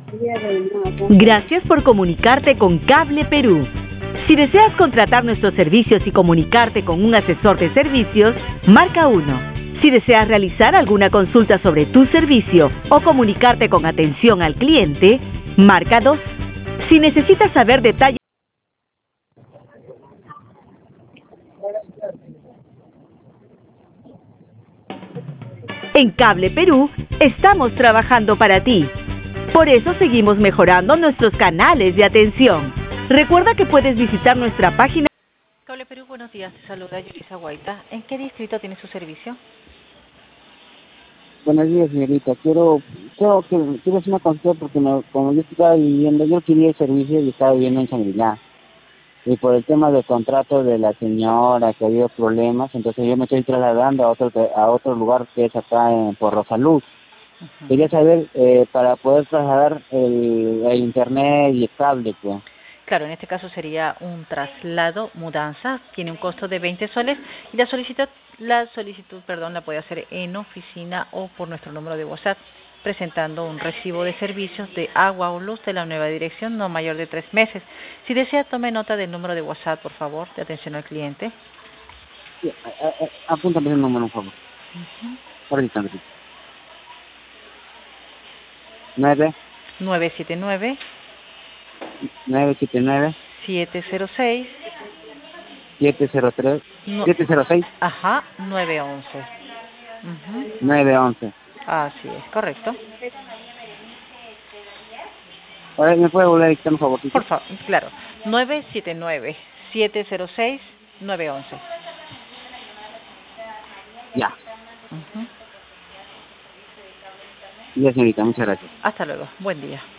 Gracias por comunicarte con Cable Perú. Si deseas contratar nuestros servicios y comunicarte con un asesor de servicios, marca 1. Si deseas realizar alguna consulta sobre tu servicio o comunicarte con atención al cliente, marca 2. Si necesitas saber detalles en Cable Perú, estamos trabajando para ti. Por eso seguimos mejorando nuestros canales de atención. Recuerda que puedes visitar nuestra página. Cable Perú, buenos días. Te saluda Yurisa Guaita. ¿En qué distrito tiene su servicio? Buenos días, señorita. Quiero hacer una consulta porque como yo estaba viviendo, yo quería el servicio y estaba viviendo en Shangri-La. Y por el tema del contrato de la señora que había problemas, entonces yo me estoy trasladando a otro lugar que es acá por Rosaluz. Quería saber, para poder trasladar el internet y el cable, pues. Claro, en este caso sería un traslado, mudanza, tiene un costo de 20 soles y la solicitud, la puede hacer en oficina o por nuestro número de WhatsApp, presentando un recibo de servicios de agua o luz de la nueva dirección no mayor de 3 meses. Si desea, tome nota del número de WhatsApp, por favor, de atención al cliente. Sí, apúntame el número, por favor. Ahorita, 979 979 706 703 706 911. 911. Así es, correcto. A ver, ¿me puede volver a dictar un favorcito? Por favor, claro. 979 706 911. Ya. Ya, señorita, muchas gracias. Hasta luego. Buen día.